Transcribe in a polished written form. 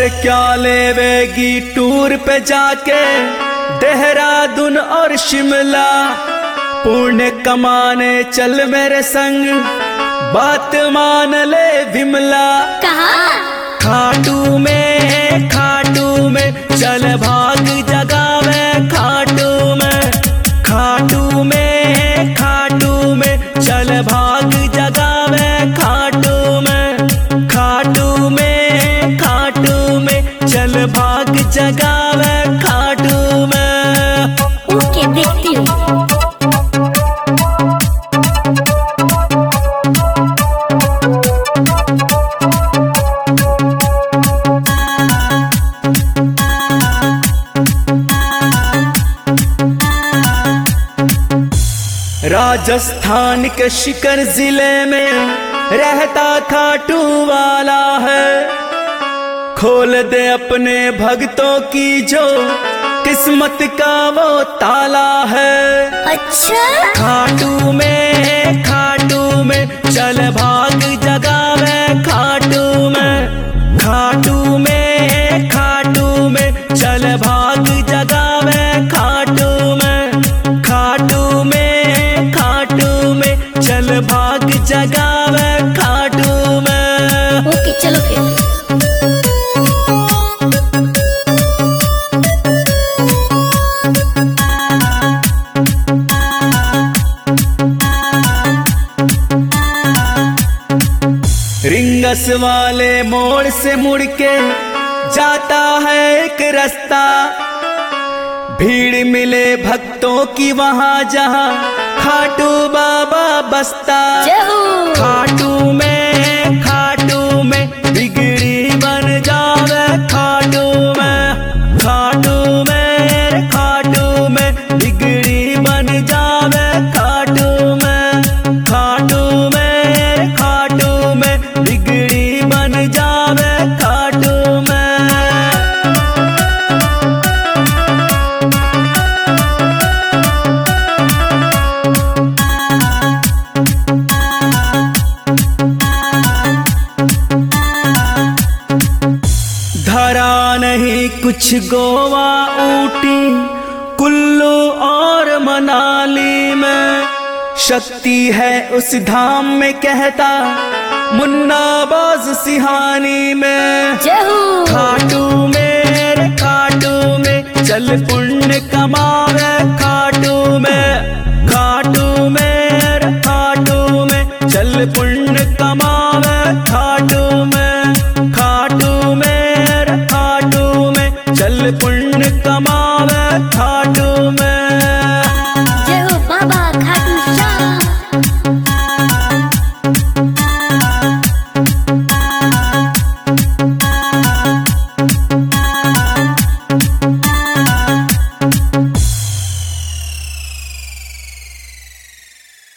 क्या लेवेगी टूर पे जाके देहरादून और शिमला। पुण्य कमाने चल मेरे संग, बात मान ले विमला। कहाँ? खाटू में चल भाग जगावे खाटू में। खाटू में चल भाग जगावे खाटू में। खाटू में चल भाग जगावे खाटू में। ओके, देखती हूँ। राजस्थान के शिकर जिले में रहता खाटू वाला है। खोल दे अपने भक्तों की जो किस्मत का वो ताला है। अच्छा, खाटू में चल भाग जगावे खाटू में। खाटू में चल भाग जगावे खाटू में। खाटू में चल भाग जगावे खाटू में। ओके, चलो फिर। रिंगस वाले मोड़ से मुड़ के जाता है एक रास्ता। भीड़ मिले भक्तों की वहाँ जहाँ खाटू बाबा बसता। खाटू में बिगड़ी बन जावे खाटू में। खाटू में बिगड़ी बन जावे खाटू में। खाटू में बिगड़ी बन जावे खाटू में। धरा नहीं कुछ गोवा ऊटी कुल्लू और मनाली में। शक्ति है उस धाम में कहता मुन्ना बाज सिहानी में। जय हो।